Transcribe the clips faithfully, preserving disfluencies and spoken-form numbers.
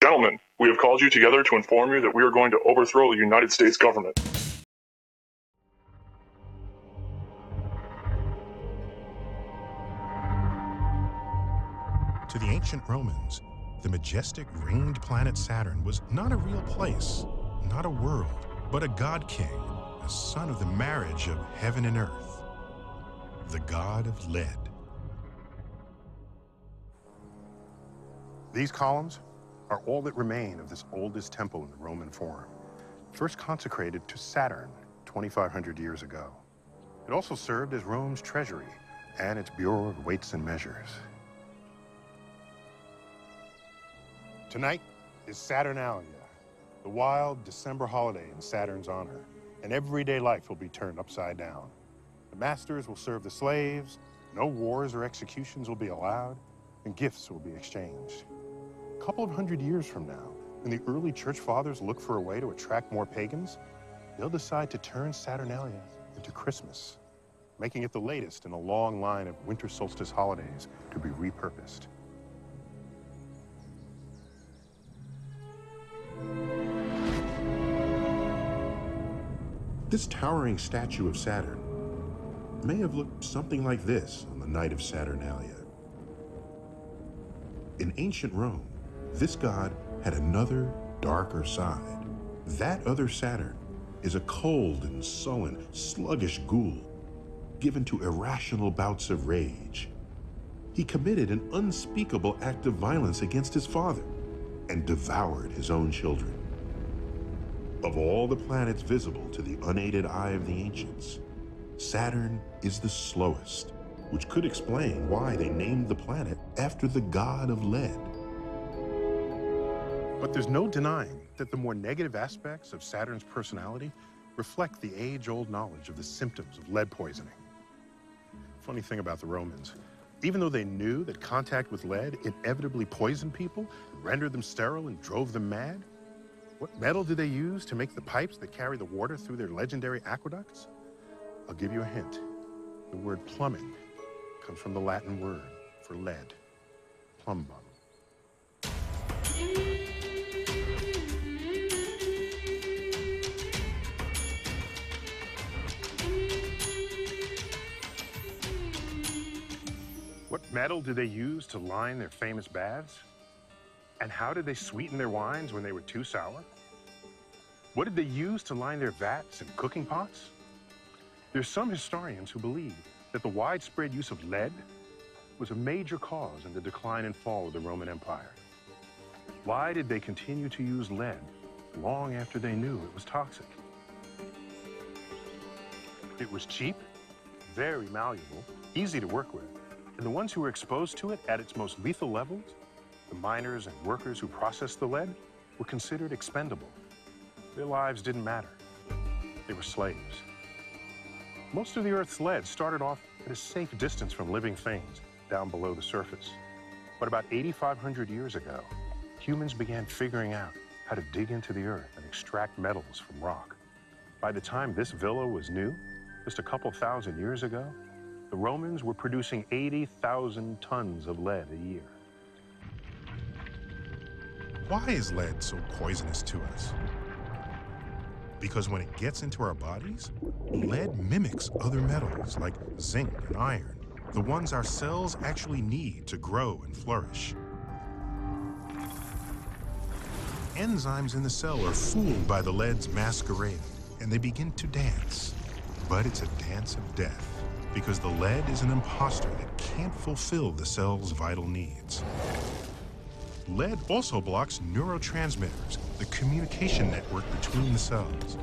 Gentlemen, we have called you together to inform you that we are going to overthrow the United States government. To the ancient Romans, the majestic ringed planet Saturn was not a real place, not a world, but a god king, a son of the marriage of heaven and earth, the god of lead. These columns are all that remain of this oldest temple in the Roman Forum, first consecrated to Saturn twenty-five hundred years ago. It also served as Rome's treasury and its Bureau of Weights and Measures. Tonight is Saturnalia, the wild December holiday in Saturn's honor, and everyday life will be turned upside down. The masters will serve the slaves, no wars or executions will be allowed, and gifts will be exchanged. A couple of hundred years from now, when the early church fathers look for a way to attract more pagans, they'll decide to turn Saturnalia into Christmas, making it the latest in a long line of winter solstice holidays to be repurposed. This towering statue of Saturn may have looked something like this on the night of Saturnalia. In ancient Rome, this god had another, darker side. That other Saturn is a cold and sullen, sluggish ghoul, given to irrational bouts of rage. He committed an unspeakable act of violence against his father and devoured his own children. Of all the planets visible to the unaided eye of the ancients, Saturn is the slowest, which could explain why they named the planet after the god of lead. But there's no denying that the more negative aspects of Saturn's personality reflect the age-old knowledge of the symptoms of lead poisoning. Funny thing about the Romans, even though they knew that contact with lead inevitably poisoned people, rendered them sterile, and drove them mad, what metal did they use to make the pipes that carry the water through their legendary aqueducts? I'll give you a hint. The word plumbing comes from the Latin word for lead, plumbum. What metal did they use to line their famous baths? And how did they sweeten their wines when they were too sour? What did they use to line their vats and cooking pots? There's some historians who believe that the widespread use of lead was a major cause in the decline and fall of the Roman Empire. Why did they continue to use lead long after they knew it was toxic? It was cheap, very malleable, easy to work with, and the ones who were exposed to it at its most lethal levels, the miners and workers who processed the lead, were considered expendable. Their lives didn't matter. They were slaves. Most of the Earth's lead started off at a safe distance from living things down below the surface. But about eighty-five hundred years ago, humans began figuring out how to dig into the Earth and extract metals from rock. By the time this villa was new, just a couple thousand years ago, the Romans were producing eighty thousand tons of lead a year. Why is lead so poisonous to us? Because when it gets into our bodies, lead mimics other metals like zinc and iron, the ones our cells actually need to grow and flourish. Enzymes in the cell are fooled by the lead's masquerade, and they begin to dance. But it's a dance of death, because the lead is an imposter that can't fulfill the cell's vital needs. Lead also blocks neurotransmitters, the communication network between the cells.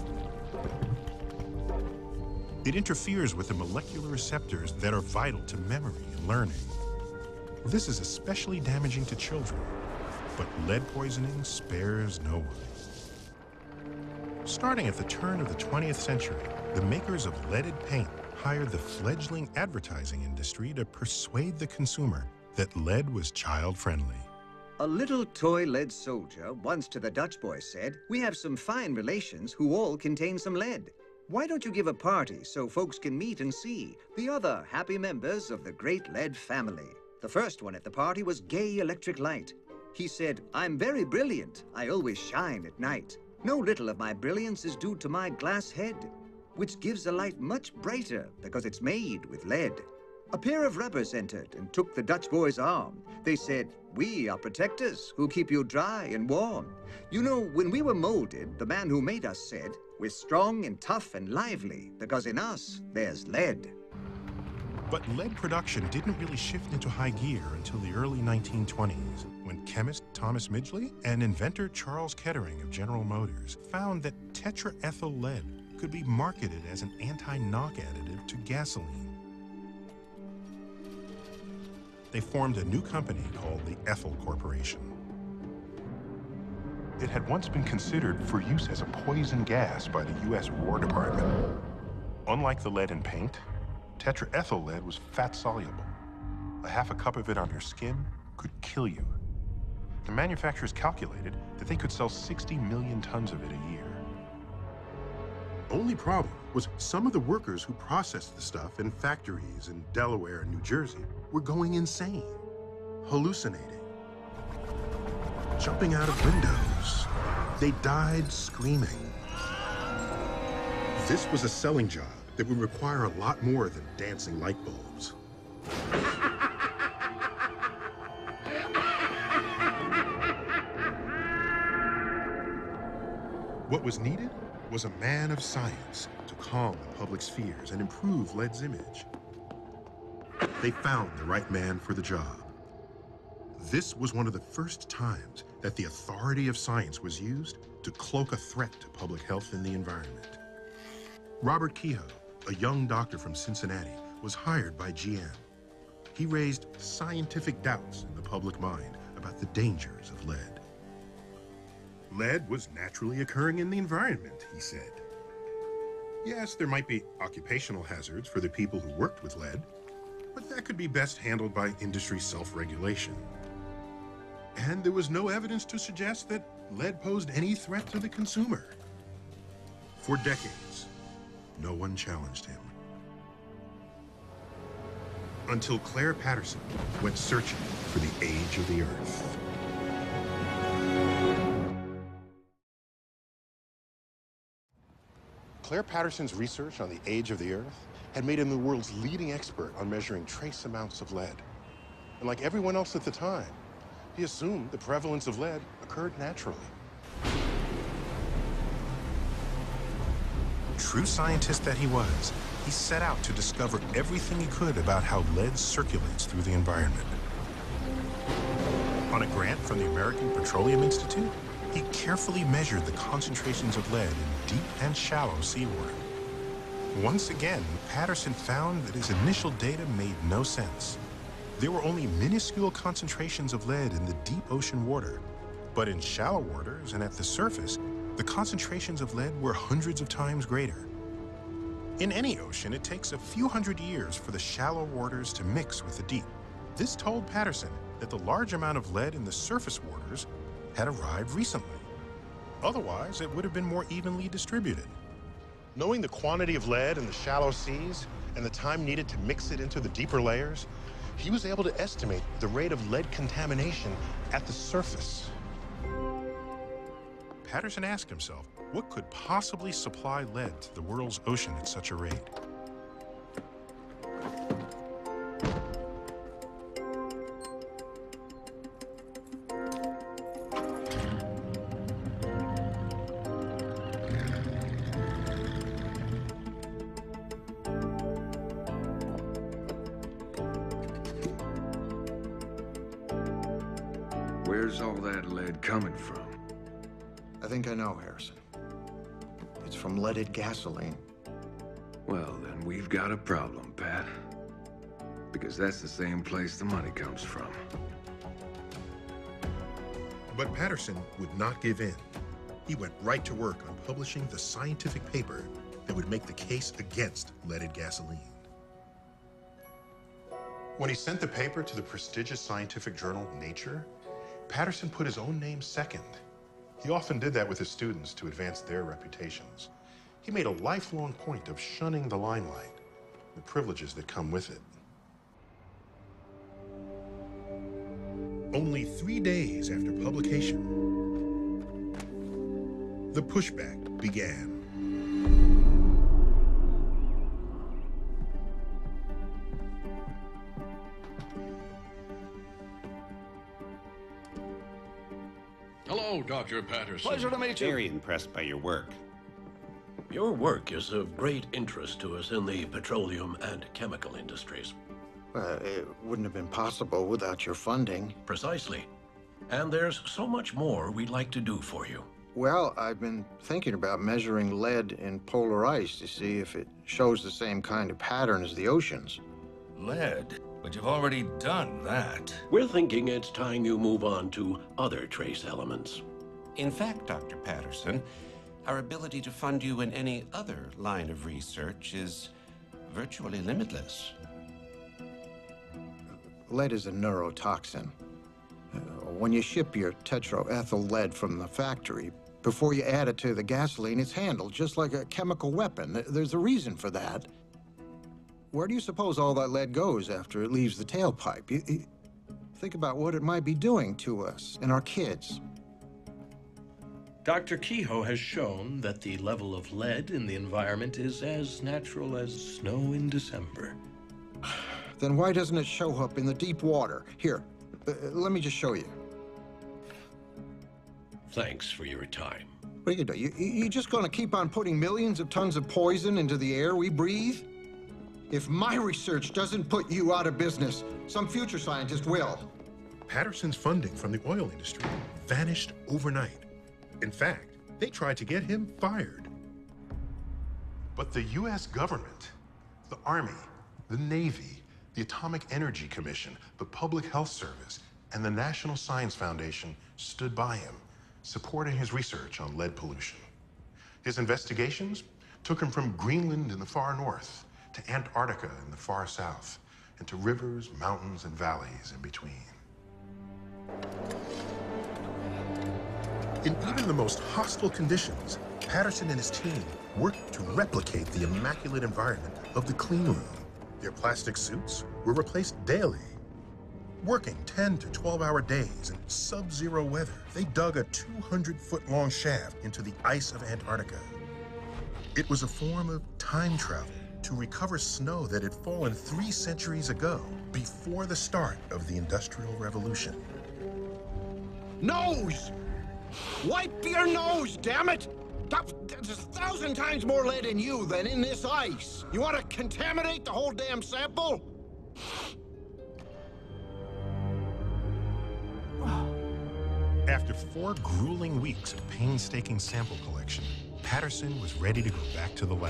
It interferes with the molecular receptors that are vital to memory and learning. This is especially damaging to children, but lead poisoning spares no one. Starting at the turn of the twentieth century, the makers of leaded paint hired the fledgling advertising industry to persuade the consumer that lead was child-friendly. A little toy lead soldier once to the Dutch boy said, "We have some fine relations who all contain some lead. Why don't you give a party so folks can meet and see the other happy members of the great lead family?" The first one at the party was Gay Electric Light. He said, I'm very brilliant. I always shine at night. No little of my brilliance is due to my glass head, which gives the light much brighter because it's made with lead. A pair of rubbers entered and took the Dutch boy's arm. They said, we are protectors who keep you dry and warm. You know, when we were molded, the man who made us said, we're strong and tough and lively because in us there's lead. But lead production didn't really shift into high gear until the early nineteen twenties, when chemist Thomas Midgley and inventor Charles Kettering of General Motors found that tetraethyl lead could be marketed as an anti-knock additive to gasoline. They formed a new company called the Ethyl Corporation. It had once been considered for use as a poison gas by the U S War Department. Unlike the lead in paint, tetraethyl lead was fat-soluble. A half a cup of it on your skin could kill you. The manufacturers calculated that they could sell sixty million tons of it a year. Only problem was some of the workers who processed the stuff in factories in Delaware and New Jersey were going insane, hallucinating, jumping out of windows. They died screaming. This was a selling job that would require a lot more than dancing light bulbs. What was needed was a man of science to calm the public's fears and improve lead's image. They found the right man for the job. This was one of the first times that the authority of science was used to cloak a threat to public health and the environment. Robert Kehoe, a young doctor from Cincinnati, was hired by G M. He raised scientific doubts in the public mind about the dangers of lead. Lead was naturally occurring in the environment, he said. Yes, there might be occupational hazards for the people who worked with lead, but that could be best handled by industry self-regulation. And there was no evidence to suggest that lead posed any threat to the consumer. For decades, no one challenged him. Until Claire Patterson went searching for the age of the Earth. Claire Patterson's research on the age of the Earth had made him the world's leading expert on measuring trace amounts of lead. And like everyone else at the time, he assumed the prevalence of lead occurred naturally. True scientist that he was, he set out to discover everything he could about how lead circulates through the environment. On a grant from the American Petroleum Institute, he carefully measured the concentrations of lead in deep and shallow seawater. Once again, Patterson found that his initial data made no sense. There were only minuscule concentrations of lead in the deep ocean water, but in shallow waters and at the surface, the concentrations of lead were hundreds of times greater. In any ocean, it takes a few hundred years for the shallow waters to mix with the deep. This told Patterson that the large amount of lead in the surface waters had arrived recently. Otherwise, it would have been more evenly distributed. Knowing the quantity of lead in the shallow seas and the time needed to mix it into the deeper layers, he was able to estimate the rate of lead contamination at the surface. Patterson asked himself, what could possibly supply lead to the world's ocean at such a rate? Where's all that lead coming from? I think I know, Harrison. It's from leaded gasoline. Well, then we've got a problem, Pat. Because that's the same place the money comes from. But Patterson would not give in. He went right to work on publishing the scientific paper that would make the case against leaded gasoline. When he sent the paper to the prestigious scientific journal Nature, Patterson put his own name second. He often did that with his students to advance their reputations. He made a lifelong point of shunning the limelight, the privileges that come with it. Only three days after publication, the pushback began. Hello, Doctor Patterson. Pleasure to meet you. Very impressed by your work. Your work is of great interest to us in the petroleum and chemical industries. Uh, it wouldn't have been possible without your funding. Precisely. And there's so much more we'd like to do for you. Well, I've been thinking about measuring lead in polar ice to see if it shows the same kind of pattern as the oceans. Lead? But you've already done that. We're thinking it's time you move on to other trace elements. In fact, Doctor Patterson, our ability to fund you in any other line of research is virtually limitless. Lead is a neurotoxin. Uh, when you ship your tetraethyl lead from the factory, before you add it to the gasoline, it's handled just like a chemical weapon. There's a reason for that. Where do you suppose all that lead goes after it leaves the tailpipe? You, you think about what it might be doing to us and our kids. Doctor Kehoe has shown that the level of lead in the environment is as natural as snow in December. Then why doesn't it show up in the deep water? Here, uh, let me just show you. Thanks for your time. What are you gonna do? You, you just gonna keep on putting millions of tons of poison into the air we breathe? If my research doesn't put you out of business, some future scientist will. Patterson's funding from the oil industry vanished overnight. In fact, they tried to get him fired. But the U S government, the Army, the Navy, the Atomic Energy Commission, the Public Health Service, and the National Science Foundation stood by him, supporting his research on lead pollution. His investigations took him from Greenland in the far north to Antarctica in the far south, and to rivers, mountains, and valleys in between. In even the most hostile conditions, Patterson and his team worked to replicate the immaculate environment of the clean room. Their plastic suits were replaced daily. Working ten to twelve hour days in sub-zero weather, they dug a two hundred foot long shaft into the ice of Antarctica. It was a form of time travel to recover snow that had fallen three centuries ago, before the start of the Industrial Revolution. Nose! Wipe your nose, damn it! There's a thousand times more lead in you than in this ice. You want to contaminate the whole damn sample? After four grueling weeks of painstaking sample collection, Patterson was ready to go back to the lab.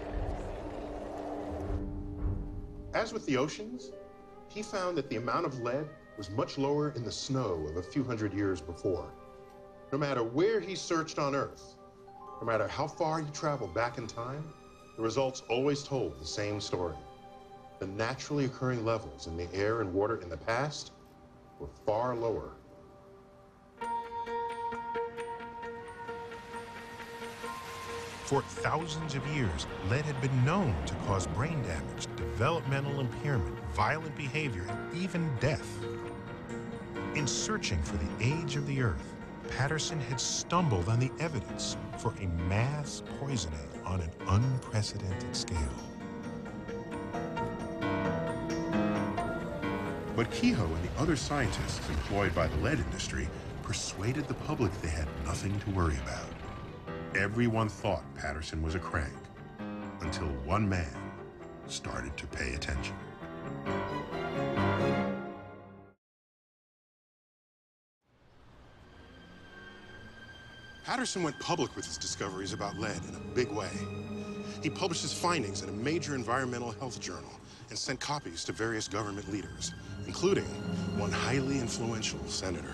As with the oceans, he found that the amount of lead was much lower in the snow of a few hundred years before. No matter where he searched on Earth, no matter how far he traveled back in time, the results always told the same story. The naturally occurring levels in the air and water in the past were far lower. For thousands of years, lead had been known to cause brain damage, developmental impairment, violent behavior, and even death. In searching for the age of the Earth, Patterson had stumbled on the evidence for a mass poisoning on an unprecedented scale. But Kehoe and the other scientists employed by the lead industry persuaded the public they had nothing to worry about. Everyone thought Patterson was a crank, until one man started to pay attention. Patterson went public with his discoveries about lead in a big way. He published his findings in a major environmental health journal and sent copies to various government leaders, including one highly influential senator.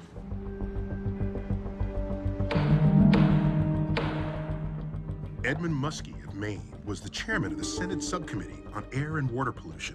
Edmund Muskie of Maine was the chairman of the Senate Subcommittee on Air and Water Pollution.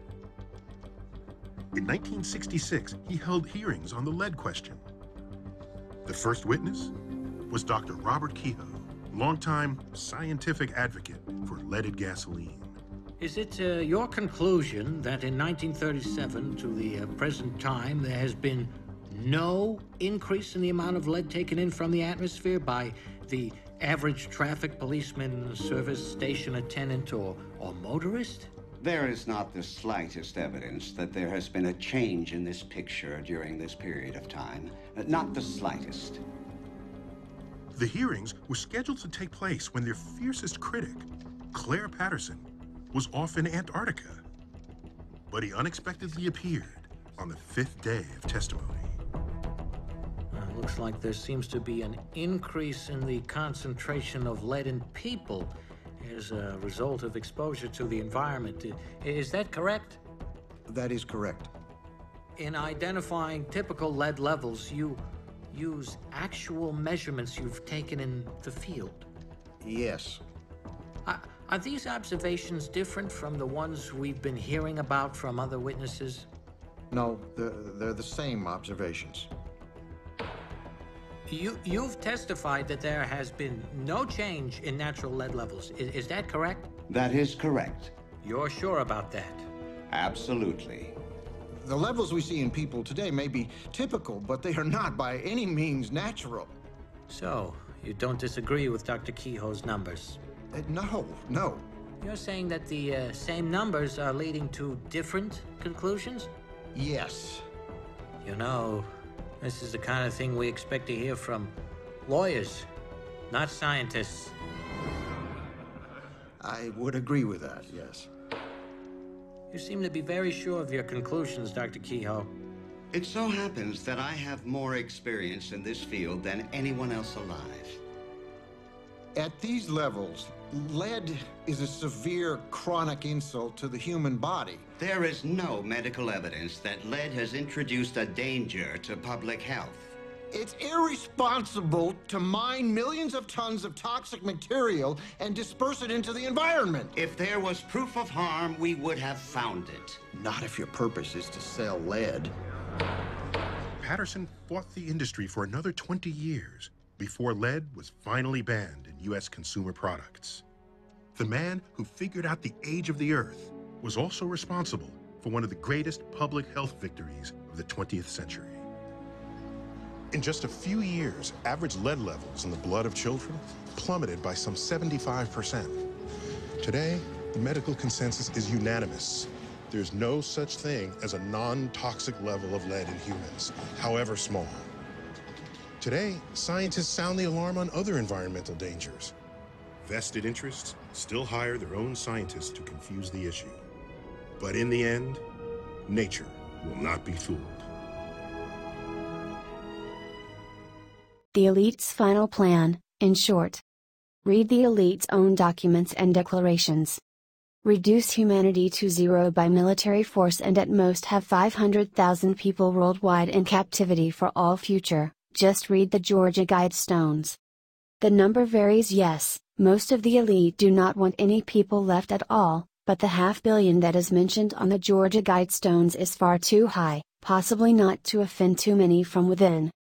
In nineteen sixty-six, he held hearings on the lead question. The first witness was Doctor Robert Kehoe, longtime scientific advocate for leaded gasoline. Is it uh, your conclusion that in nineteen thirty-seven to the uh, present time there has been no increase in the amount of lead taken in from the atmosphere by the average traffic policeman, service station attendant, or, or motorist? There is not the slightest evidence that there has been a change in this picture during this period of time. Not the slightest. The hearings were scheduled to take place when their fiercest critic, Claire Patterson, was off in Antarctica. But he unexpectedly appeared on the fifth day of testimony. Uh, looks like there seems to be an increase in the concentration of lead in people as a result of exposure to the environment. Is that correct? That is correct. In identifying typical lead levels, you use actual measurements you've taken in the field? Yes. Are, are these observations different from the ones we've been hearing about from other witnesses? No, they're, they're the same observations. You, you've testified that there has been no change in natural lead levels. Is, is that correct? That is correct. You're sure about that? Absolutely. The levels we see in people today may be typical, but they are not by any means natural. So, you don't disagree with Doctor Kehoe's numbers? Uh, no, no. You're saying that the uh, same numbers are leading to different conclusions? Yes. You know, this is the kind of thing we expect to hear from lawyers, not scientists. I would agree with that, yes. You seem to be very sure of your conclusions, Doctor Kehoe. It so happens that I have more experience in this field than anyone else alive. At these levels, lead is a severe chronic insult to the human body. There is no medical evidence that lead has introduced a danger to public health. It's irresponsible to mine millions of tons of toxic material and disperse it into the environment. If there was proof of harm, we would have found it. Not if your purpose is to sell lead. Patterson fought the industry for another twenty years before lead was finally banned in U S consumer products. The man who figured out the age of the Earth was also responsible for one of the greatest public health victories of the twentieth century. In just a few years, average lead levels in the blood of children plummeted by some seventy-five percent. Today, the medical consensus is unanimous. There's no such thing as a non-toxic level of lead in humans, however small. Today, scientists sound the alarm on other environmental dangers. Vested interests still hire their own scientists to confuse the issue. But in the end, nature will not be fooled. The elite's final plan, in short. Read the elite's own documents and declarations. Reduce humanity to zero by military force and at most have five hundred thousand people worldwide in captivity for all future. Just read the Georgia Guidestones. The number varies, yes, most of the elite do not want any people left at all, but the half billion that is mentioned on the Georgia Guidestones is far too high, possibly not to offend too many from within,